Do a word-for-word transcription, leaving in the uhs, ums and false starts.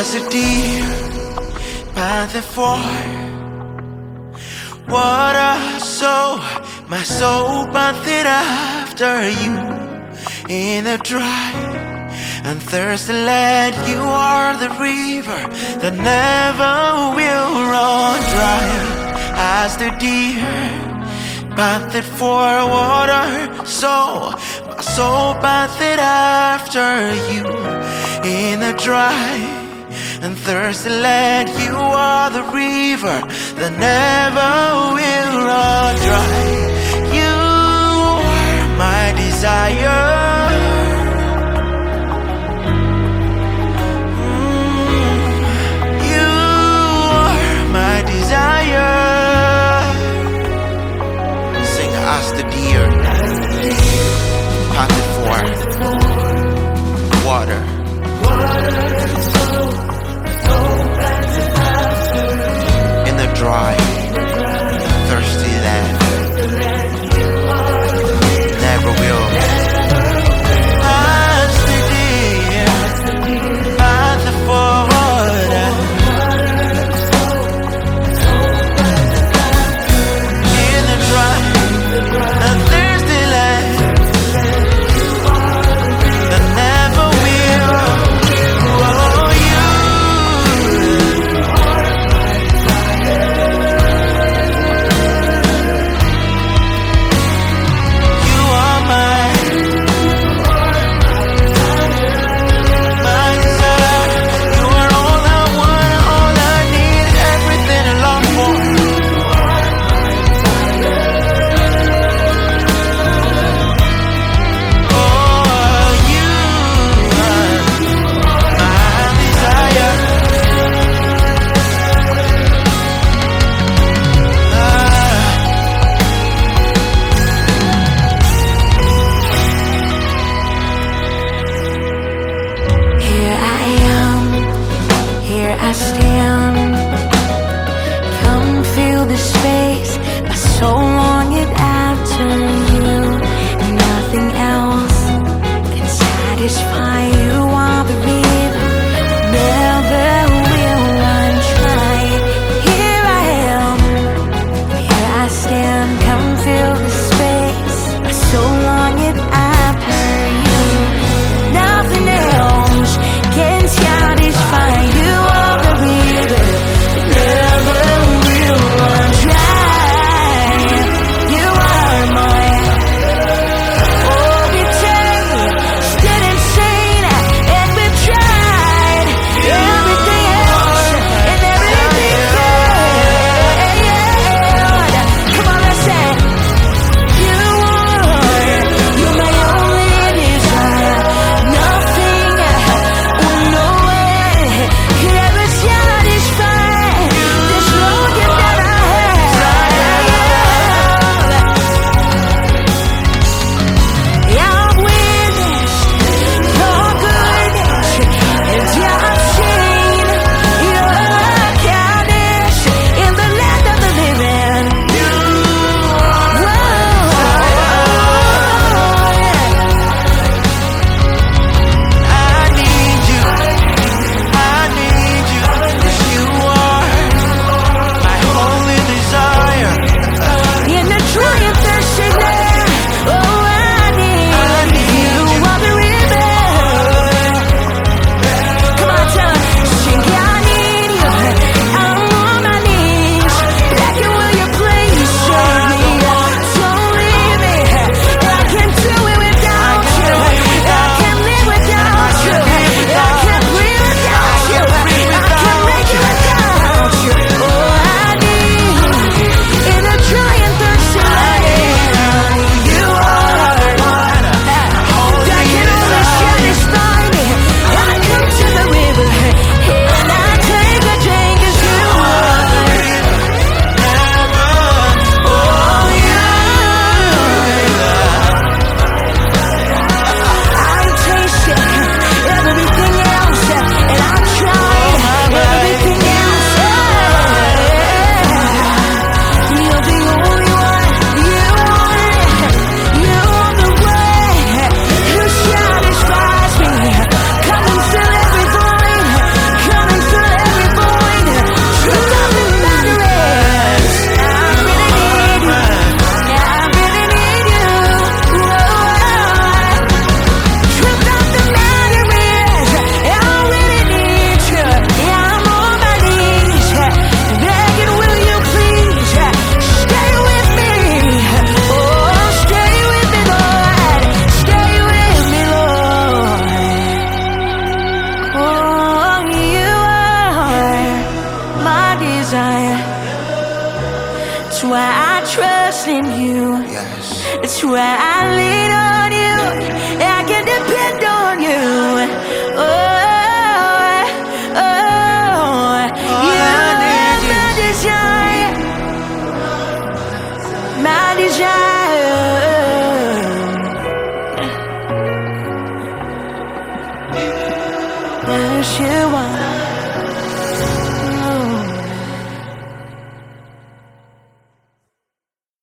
as a deer panted for water, so my soul panted after you in the dry and thirsty land. You are the river that never will run dry. As the deer panted for water, so my soul panted after you in the dry and thirsty land. You are the river that never will run dry. You are my desire. As the deer panted for water, in the dry, thirsty land, never will where I lean on you, I can depend on you. Oh, oh, you're my desire, my desire. Yes, you are.